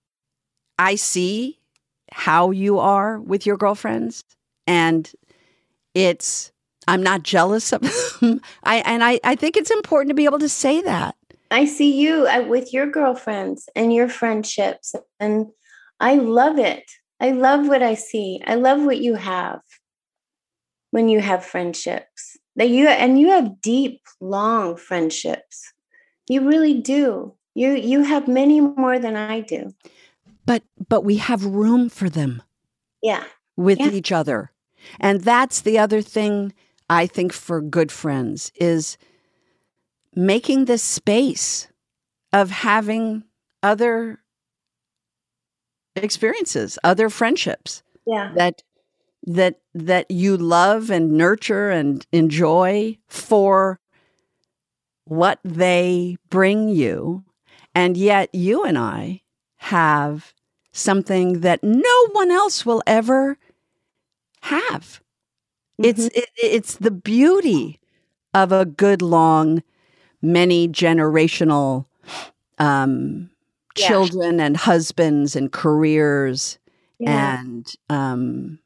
I see how you are with your girlfriends, and it's, I'm not jealous of them. I, and I, I think it's important to be able to say that. I see you uh, with your girlfriends and your friendships, and I love it. I love what I see. I love what you have when you have friendships. That you and you have deep, long friendships. You really do. You you have many more than I do. But but we have room for them. Yeah. With yeah. each other. And that's the other thing I think for good friends is making this space of having other experiences, other friendships. Yeah. That that that you love and nurture and enjoy for what they bring you. And yet you and I have something that no one else will ever have. Mm-hmm. It's it, it's the beauty of a good, long, many generational um, yeah. children and husbands and careers. Yeah. And um,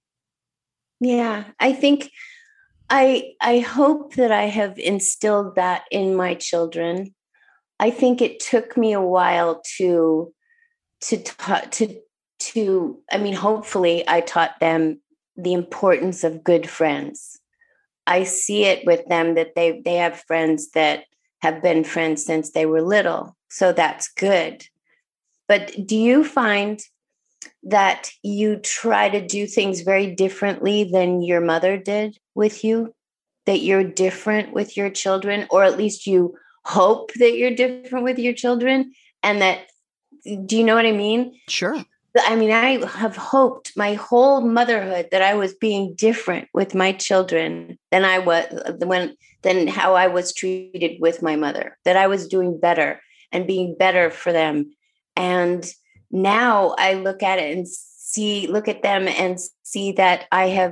yeah, I think I I hope that I have instilled that in my children. I think it took me a while to to ta- to to I mean, hopefully I taught them the importance of good friends. I see it with them that they they have friends that have been friends since they were little. So that's good. But do you find that you try to do things very differently than your mother did with you? That you're different with your children, or at least you hope that you're different with your children? And that, do you know what I mean? Sure. I mean, I have hoped my whole motherhood that I was being different with my children than I was when than how I was treated with my mother, that I was doing better and being better for them. And now I look at it and see, look at them and see that I have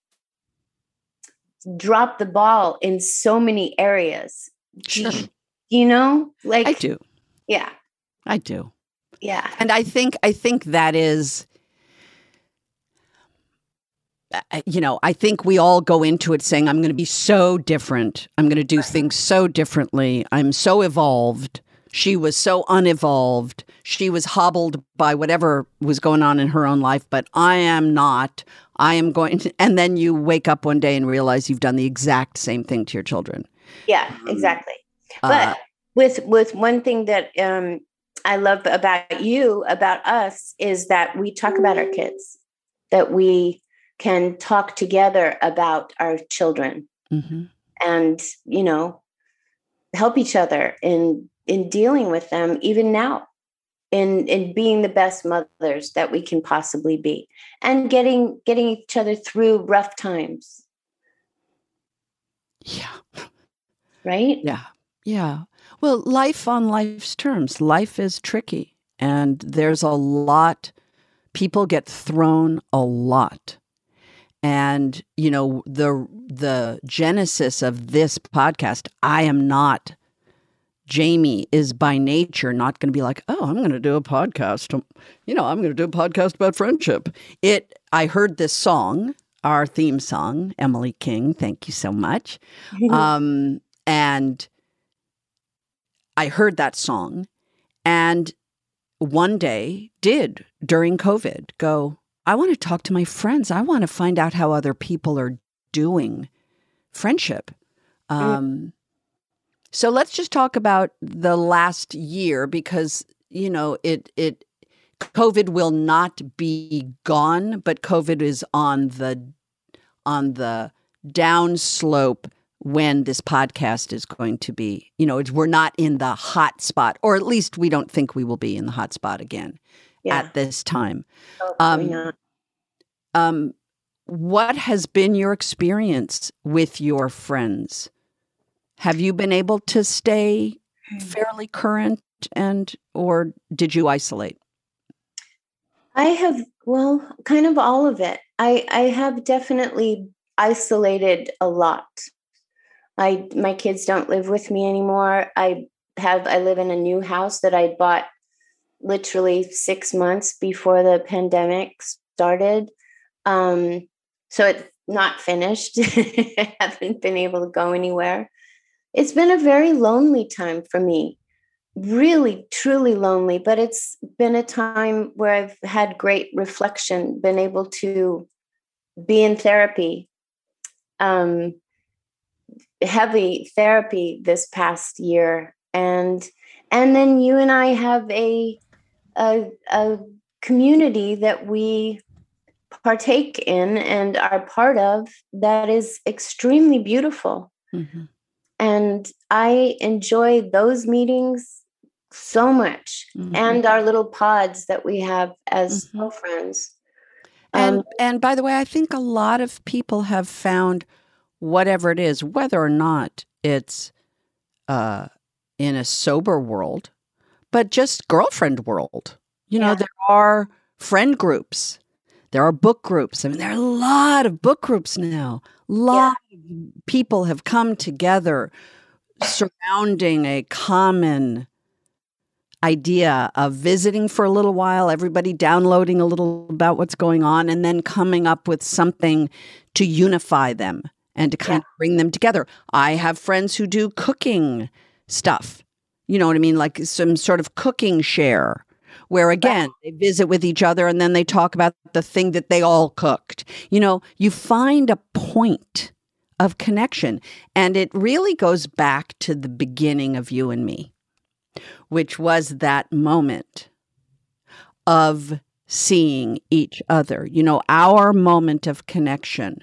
dropped the ball in so many areas. Sure. You, you know, like I do. Yeah. I do. Yeah. And I think I think that is, you know, I think we all go into it saying, I'm going to be so different. I'm going to do things so differently. I'm so evolved. She was so unevolved. She was hobbled by whatever was going on in her own life, but I am not. I am going to, and then you wake up one day and realize you've done the exact same thing to your children. Yeah, exactly. Uh, but with with one thing that um, I love about you, about us, is that we talk about our kids, that we can talk together about our children, mm-hmm. and, you know, help each other in in dealing with them, even now, in in being the best mothers that we can possibly be, and getting getting each other through rough times. Yeah. Right? Yeah. Yeah. Well, life on life's terms. Life is tricky, and there's a lot. People get thrown a lot. And, you know, the the genesis of this podcast, I am not, Jamie is by nature not going to be like, oh, I'm going to do a podcast. You know, I'm going to do a podcast about friendship. It. I heard this song, our theme song, Emily King. Thank you so much. um, and I heard that song, and one day did during COVID go, I want to talk to my friends. I want to find out how other people are doing friendship. Um, so let's just talk about the last year, because, you know, it, it, COVID will not be gone, but COVID is on the, on the downslope when this podcast is going to be, you know, it's, we're not in the hot spot, or at least we don't think we will be in the hot spot again yeah. at this time. Um, not. um, what has been your experience with your friends? Have you been able to stay fairly current, and, or did you isolate? I have, well, kind of all of it. I, I have definitely isolated a lot. I, my kids don't live with me anymore. I have, I live in a new house that I bought literally six months before the pandemic started. Um, so it's not finished. I haven't been able to go anywhere. It's been a very lonely time for me, really, truly lonely, but it's been a time where I've had great reflection, been able to be in therapy, um, heavy therapy this past year. And, and then you and I have a, a, a community that we partake in and are part of that is extremely beautiful. Mm-hmm. And I enjoy those meetings so much, mm-hmm. and our little pods that we have as mm-hmm. girlfriends. And, um, and by the way, I think a lot of people have found whatever it is, whether or not it's uh, in a sober world, but just girlfriend world. You know, yeah. There are friend groups. There are book groups. I mean, there are a lot of book groups now. A lot yeah. of people have come together surrounding a common idea of visiting for a little while, everybody downloading a little about what's going on, and then coming up with something to unify them and to kind yeah. of bring them together. I have friends who do cooking stuff. You know what I mean? Like some sort of cooking share, where again, they visit with each other and then they talk about the thing that they all cooked. You know, you find a point of connection. And it really goes back to the beginning of You and Me, which was that moment of seeing each other. You know, our moment of connection,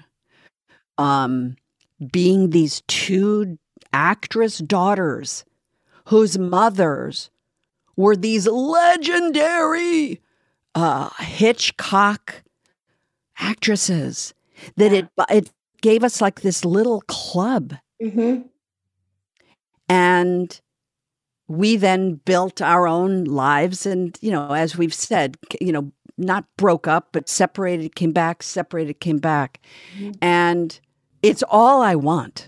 um, being these two actress daughters whose mothers were these legendary uh, Hitchcock actresses, that it it gave us like this little club. Mm-hmm. And we then built our own lives. And, you know, as we've said, you know, not broke up, but separated, came back, separated, came back. Mm-hmm. And it's all I want.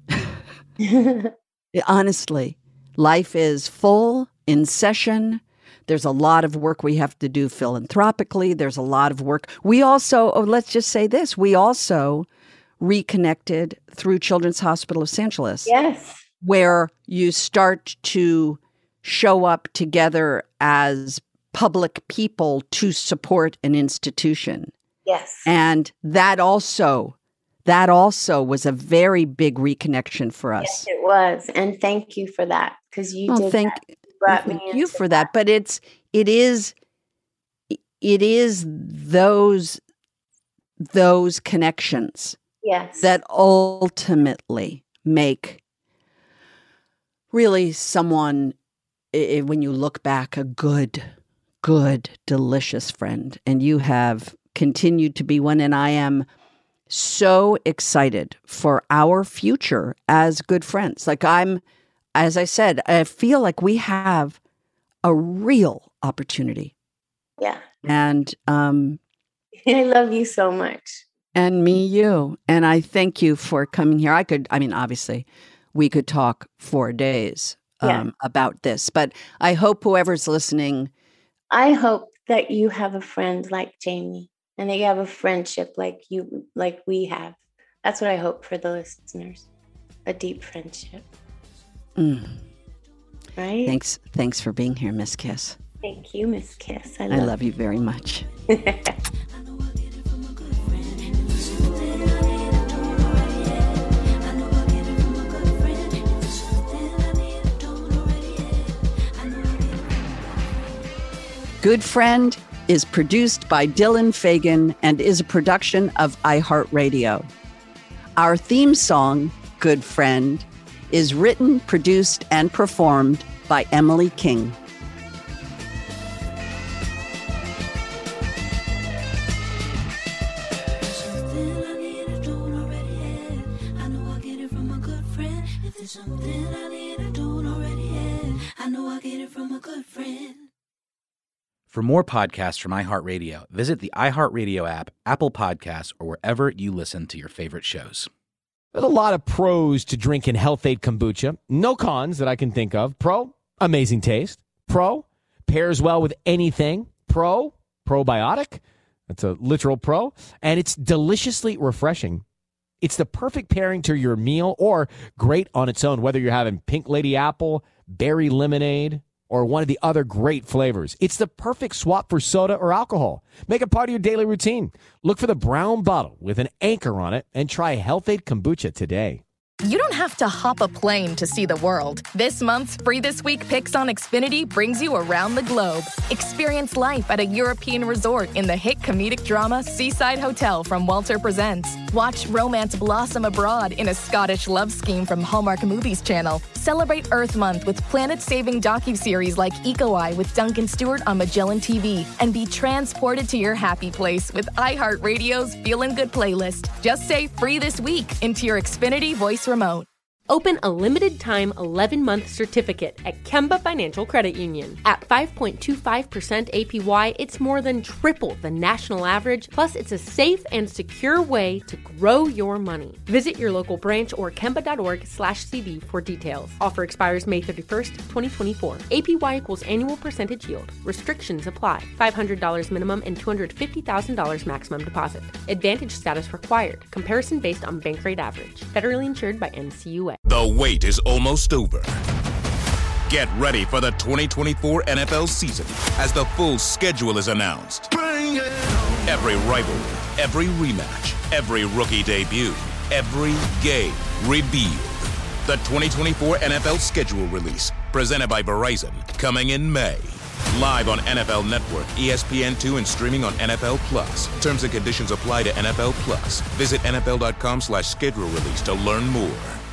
Honestly, life is full, in session. There's a lot of work we have to do philanthropically. There's a lot of work. We also, oh, let's just say this, we also reconnected through Children's Hospital of Los Angeles. Yes. Where you start to show up together as public people to support an institution. Yes. And that also, that also was a very big reconnection for us. Yes, it was. And thank you for that, because you well, did thank, that. Brought thank me you for that. that. But it's, it is, it is those, those connections yes. that ultimately make really someone, when you look back, a good, good, delicious friend. And you have continued to be one. And I am so excited for our future as good friends. Like I'm, as I said, I feel like we have a real opportunity. Yeah. And um, I love you so much. And me, you. And I thank you for coming here. I could, I mean, obviously, we could talk for days um, yeah. about this, but I hope whoever's listening. I hope that you have a friend like Jamie, and that you have a friendship like you, like we have. That's what I hope for the listeners. A deep friendship. Mm. Right? Thanks. Thanks for being here, Miss Kiss. Thank you, Miss Kiss. I I love, love you very much. Good Friend is produced by Dylan Fagan and is a production of iHeartRadio. Our theme song, Good Friend, is written, produced, and performed by Emily King. For more podcasts from iHeartRadio, visit the iHeartRadio app, Apple Podcasts, or wherever you listen to your favorite shows. There's a lot of pros to drinking Health Aid Kombucha. No cons that I can think of. Pro, amazing taste. Pro, pairs well with anything. Pro, probiotic. That's a literal pro. And it's deliciously refreshing. It's the perfect pairing to your meal or great on its own, whether you're having Pink Lady Apple, berry lemonade, or one of the other great flavors. It's the perfect swap for soda or alcohol. Make it part of your daily routine. Look for the brown bottle with an anchor on it and try Health-Ade Kombucha today. You don't have to hop a plane to see the world. This month's Free This Week Picks on Xfinity brings you around the globe. Experience life at a European resort in the hit comedic drama Seaside Hotel from Walter Presents. Watch romance blossom abroad in a Scottish love scheme from Hallmark Movies Channel. Celebrate Earth Month with planet-saving docuseries like Eco Eye with Duncan Stewart on Magellan T V. And be transported to your happy place with iHeartRadio's Feelin' Good playlist. Just say Free This Week into your Xfinity voice remote. Open a limited-time eleven-month certificate at Kemba Financial Credit Union. At five point two five percent A P Y, it's more than triple the national average, plus it's a safe and secure way to grow your money. Visit your local branch or kemba.org slash CD for details. Offer expires May thirty-first, twenty twenty-four. A P Y equals annual percentage yield. Restrictions apply. five hundred dollars minimum and two hundred fifty thousand dollars maximum deposit. Advantage status required. Comparison based on bank rate average. Federally insured by N C U A. The wait is almost over. Get ready for the twenty twenty-four N F L season as the full schedule is announced. Every rivalry, every rematch, every rookie debut, every game revealed. The twenty twenty-four N F L schedule release, presented by Verizon, coming in May. Live on N F L Network, E S P N two, and streaming on N F L Plus. Terms and conditions apply to N F L Plus. Visit N F L dot com slash schedule release to learn more.